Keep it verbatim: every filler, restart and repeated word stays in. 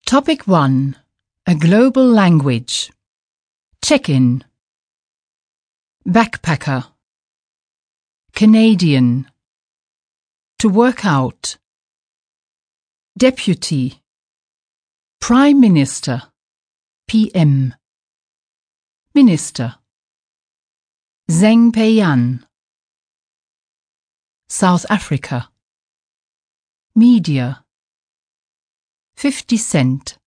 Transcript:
Topic one. A global language. Check-in. Backpacker. Canadian. To work out. Deputy. Prime Minister. P M. Minister. Zeng Peiyan. South Africa. Media. fifty cent.